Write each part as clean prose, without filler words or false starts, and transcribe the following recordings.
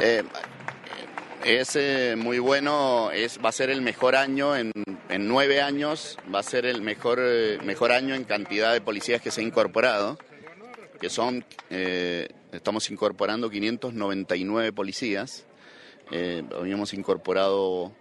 Eh, es muy bueno, va a ser el mejor año en 9 años, va a ser el mejor año en cantidad de policías que se ha incorporado, que son, estamos incorporando 599 policías, habíamos incorporado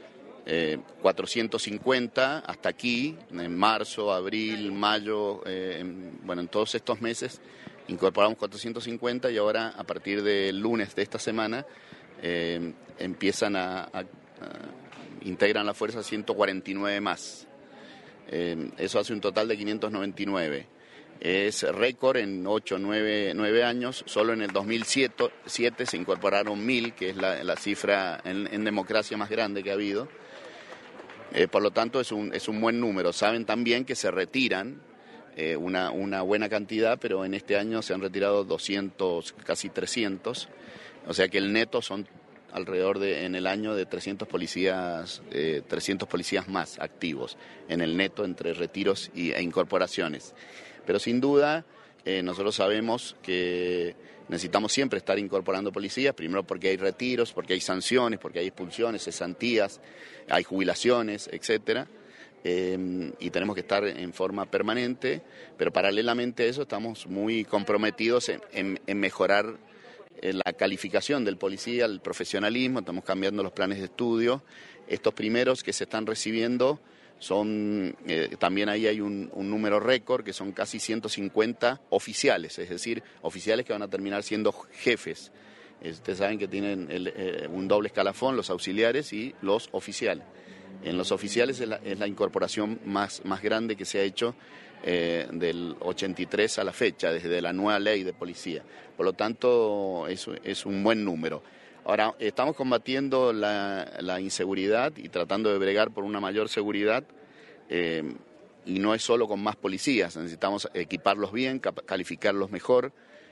450 hasta aquí, en marzo, abril, mayo, en todos estos meses incorporamos 450 y ahora a partir del lunes de esta semana empiezan integran la fuerza 149 más. Eso hace un total de 599. Es récord en 9 años. Solo en el 2007 se incorporaron 1000, que es la cifra en democracia más grande que ha habido. Por lo tanto, es un buen número. Saben también que se retiran una buena cantidad, pero en este año se han retirado 200, casi 300. O sea que el neto son alrededor en el año de 300 policías más activos en el neto entre retiros e incorporaciones. Pero sin duda nosotros sabemos que necesitamos siempre estar incorporando policías, primero porque hay retiros, porque hay sanciones, porque hay expulsiones, cesantías, hay jubilaciones, etcétera. Y tenemos que estar en forma permanente, pero paralelamente a eso estamos muy comprometidos en mejorar la calificación del policía, el profesionalismo. Estamos cambiando los planes de estudio. Estos primeros que se están recibiendo son, también ahí hay un número récord, que son casi 150 oficiales, es decir, oficiales que van a terminar siendo jefes. Ustedes saben que tienen un doble escalafón, los auxiliares y los oficiales. En los oficiales es la incorporación más grande que se ha hecho del 83 a la fecha, desde la nueva ley de policía. Por lo tanto, es un buen número. Ahora, estamos combatiendo la inseguridad y tratando de bregar por una mayor seguridad, y no es solo con más policías. Necesitamos equiparlos bien, calificarlos mejor,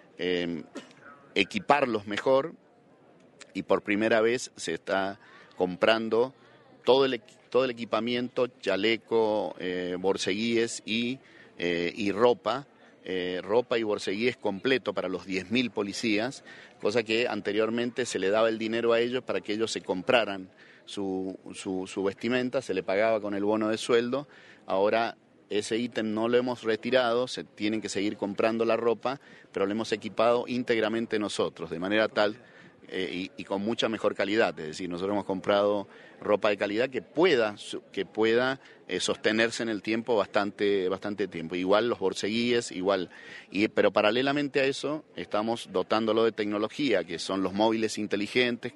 equiparlos mejor, y por primera vez se está comprando todo el equipamiento, chaleco, borceguíes y ropa y borceguíes completo para los 10.000 policías, cosa que anteriormente se le daba el dinero a ellos para que ellos se compraran su vestimenta, se le pagaba con el bono de sueldo. Ahora ese ítem no lo hemos retirado, se tienen que seguir comprando la ropa, pero lo hemos equipado íntegramente nosotros, de manera tal y con mucha mejor calidad. Es decir, nosotros hemos comprado ropa de calidad que pueda sostenerse en el tiempo bastante tiempo. Igual los borceguíes, pero paralelamente a eso estamos dotándolo de tecnología, que son los móviles inteligentes,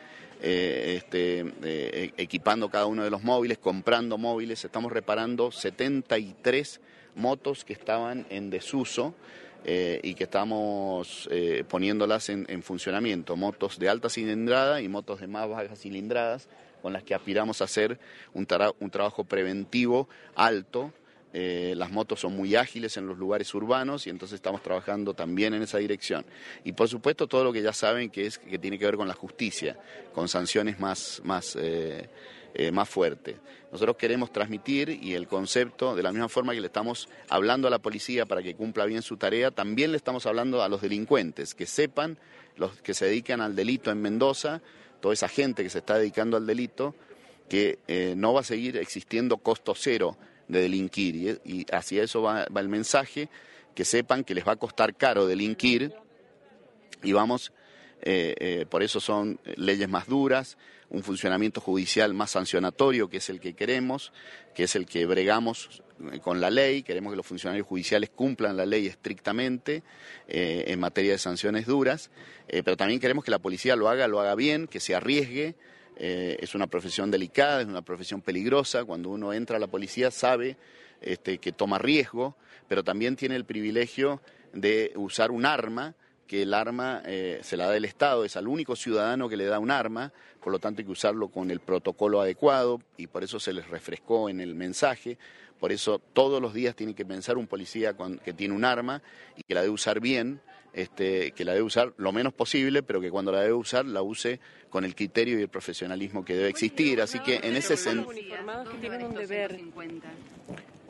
equipando cada uno de los móviles, comprando móviles. Estamos reparando 73 motos que estaban en desuso, y que estamos poniéndolas en funcionamiento, motos de alta cilindrada y motos de más bajas cilindradas, con las que aspiramos a hacer un trabajo preventivo alto. Las motos son muy ágiles en los lugares urbanos y entonces estamos trabajando también en esa dirección. Y por supuesto todo lo que ya saben que tiene que ver con la justicia, con sanciones más fuertes. Nosotros queremos transmitir, y el concepto, de la misma forma que le estamos hablando a la policía para que cumpla bien su tarea, también le estamos hablando a los delincuentes, que sepan, los que se dedican al delito en Mendoza, toda esa gente que se está dedicando al delito, que no va a seguir existiendo costo cero de delinquir, y hacia eso va el mensaje, que sepan que les va a costar caro delinquir, y por eso son leyes más duras, un funcionamiento judicial más sancionatorio, que es el que queremos, que es el que bregamos con la ley. Queremos que los funcionarios judiciales cumplan la ley estrictamente en materia de sanciones duras, pero también queremos que la policía lo haga bien, que se arriesgue. Es una profesión delicada, es una profesión peligrosa. Cuando uno entra a la policía sabe que toma riesgo, pero también tiene el privilegio de usar un arma, que el arma se la da el Estado, es al único ciudadano que le da un arma, por lo tanto hay que usarlo con el protocolo adecuado, y por eso se les refrescó en el mensaje. Por eso todos los días tiene que pensar un policía que tiene un arma y que la debe usar bien, que la debe usar lo menos posible, pero que cuando la debe usar, la use con el criterio y el profesionalismo que debe existir. Así que en ese sentido...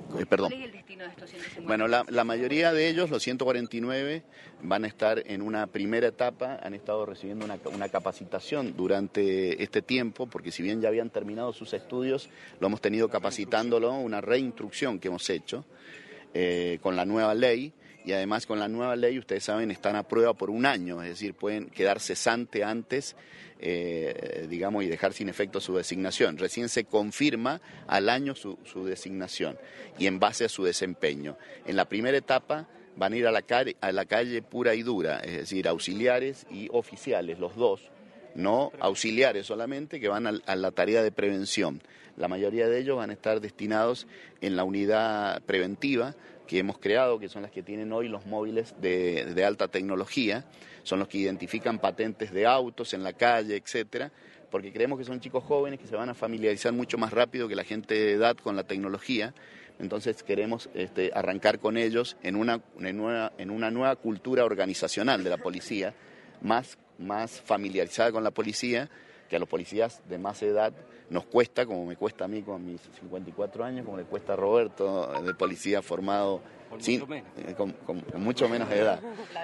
Perdón. ¿Cuál es el destino de estos 150? Bueno, la mayoría de ellos, los 149, van a estar en una primera etapa, han estado recibiendo una capacitación durante este tiempo, porque si bien ya habían terminado sus estudios, lo hemos tenido capacitándolo, una reinstrucción que hemos hecho con la nueva ley. Y además con la nueva ley, ustedes saben, están a prueba por un año, es decir, pueden quedar cesante antes, digamos, y dejar sin efecto su designación. Recién se confirma al año su designación y en base a su desempeño. En la primera etapa van a ir a la calle pura y dura, es decir, auxiliares y oficiales, los dos, no auxiliares solamente, que van a la tarea de prevención. La mayoría de ellos van a estar destinados en la unidad preventiva que hemos creado, que son las que tienen hoy los móviles de alta tecnología, son los que identifican patentes de autos en la calle, etcétera, porque creemos que son chicos jóvenes que se van a familiarizar mucho más rápido que la gente de edad con la tecnología. Entonces queremos arrancar con ellos en una nueva cultura organizacional de la policía, más familiarizada con la policía, que a los policías de más edad nos cuesta, como me cuesta a mí con mis 54 años, como le cuesta a Roberto, de policía formado con mucho menos edad.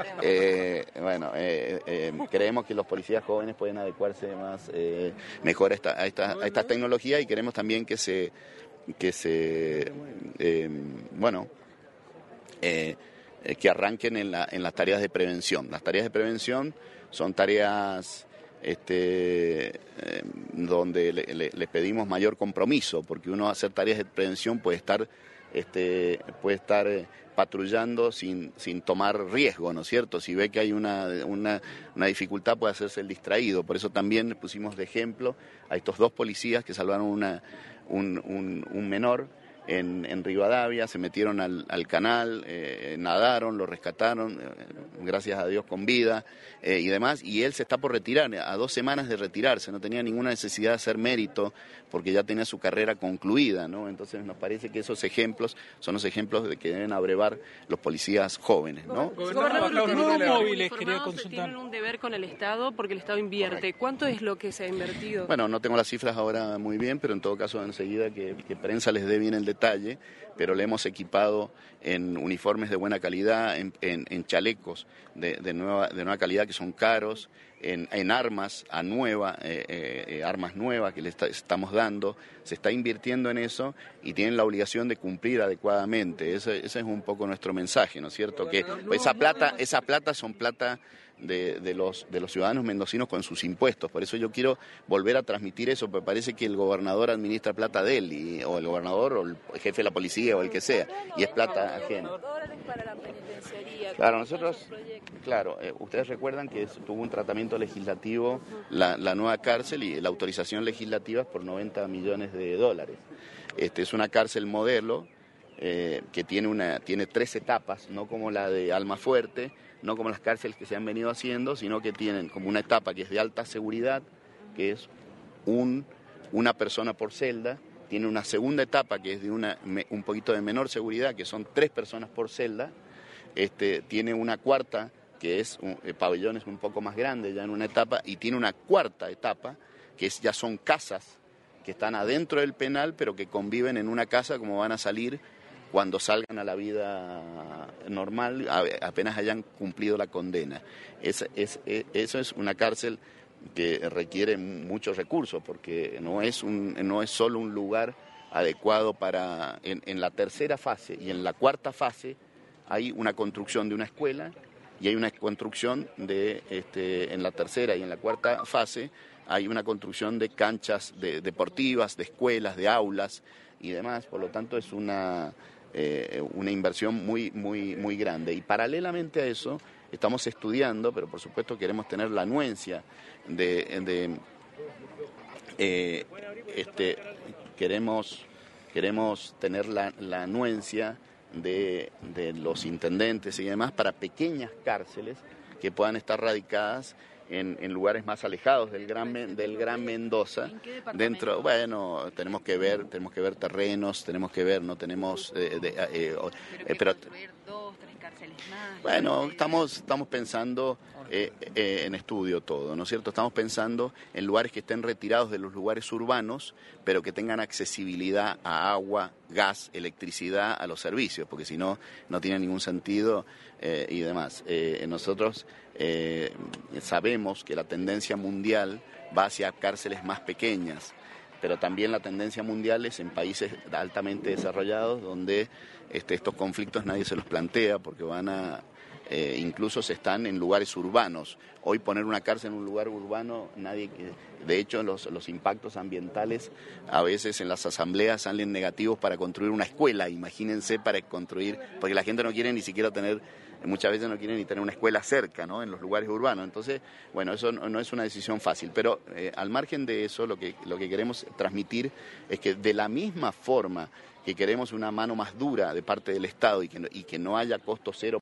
Creemos que los policías jóvenes pueden adecuarse mejor a estas tecnologías y queremos también que arranquen en las tareas de prevención. Las tareas de prevención son tareas donde les pedimos mayor compromiso, porque uno hacer tareas de prevención puede estar patrullando sin tomar riesgo, ¿no es cierto? Si ve que hay una dificultad puede hacerse el distraído. Por eso también pusimos de ejemplo a estos dos policías que salvaron un menor en Rivadavia, se metieron al canal, nadaron, lo rescataron, gracias a Dios con vida y demás, y él se está por retirar, a 2 semanas de retirarse, no tenía ninguna necesidad de hacer mérito porque ya tenía su carrera concluida, ¿no? Entonces nos parece que esos ejemplos son los ejemplos de que deben abrevar los policías jóvenes, ¿no? Gobernador, los nuevos móviles tienen un deber con el Estado porque el Estado invierte. Correcto. ¿Cuánto es lo que se ha invertido? Bueno, no tengo las cifras ahora muy bien, pero en todo caso enseguida que prensa les dé bien el detalle, pero le hemos equipado en uniformes de buena calidad, en chalecos de nueva calidad que son caros, en armas armas nuevas que le estamos dando, se está invirtiendo en eso y tienen la obligación de cumplir adecuadamente. Ese es un poco nuestro mensaje, ¿no es cierto? Que esa plata son plata de los ciudadanos mendocinos con sus impuestos. Por eso yo quiero volver a transmitir eso, porque parece que el gobernador administra plata de él, o el gobernador, o el jefe de la policía, o el que sea, y es plata ajena. Claro, nosotros, ustedes recuerdan que tuvo un tratamiento legislativo la nueva cárcel y la autorización legislativa es por $90 millones. Es una cárcel modelo que tiene 3 etapas, no como la de Almafuerte, no como las cárceles que se han venido haciendo, sino que tienen como una etapa que es de alta seguridad, que es una persona por celda, tiene una segunda etapa que es de un poquito de menor seguridad, que son 3 personas por celda, tiene una cuarta que es pabellones un poco más grandes ya en una etapa, y tiene una cuarta etapa que ya son casas que están adentro del penal, pero que conviven en una casa como van a salir cuando salgan a la vida normal, apenas hayan cumplido la condena. Eso es una cárcel que requiere muchos recursos, porque no es solo un lugar adecuado para... En la tercera fase y en la cuarta fase hay una construcción de una escuela y hay una construcción en la tercera y en la cuarta fase hay una construcción de canchas deportivas, de escuelas, de aulas y demás. Por lo tanto es una inversión muy grande. Y paralelamente a eso estamos estudiando, pero por supuesto queremos tener la anuencia queremos tener la anuencia de los intendentes y demás para pequeñas cárceles que puedan estar radicadas en lugares más alejados del Gran Mendoza. ¿En qué departamento? Tenemos que ver terrenos, tenemos que ver, no tenemos pero construir 2, 3 en cárceles más? Bueno, estamos pensando en estudio todo, ¿no es cierto? Estamos pensando en lugares que estén retirados de los lugares urbanos, pero que tengan accesibilidad a agua, gas, electricidad, a los servicios, porque si no, no tiene ningún sentido y demás. Nosotros sabemos que la tendencia mundial va hacia cárceles más pequeñas, pero también la tendencia mundial es en países altamente desarrollados donde estos conflictos nadie se los plantea porque incluso se están en lugares urbanos. Hoy poner una cárcel en un lugar urbano, de hecho los impactos ambientales a veces en las asambleas salen negativos para construir una escuela, imagínense para construir, porque la gente no quiere ni siquiera muchas veces no quieren ni tener una escuela cerca, ¿no?, en los lugares urbanos. Entonces, bueno, eso no es una decisión fácil, pero al margen de eso, lo que queremos transmitir es que de la misma forma que queremos una mano más dura de parte del Estado y que no haya costo cero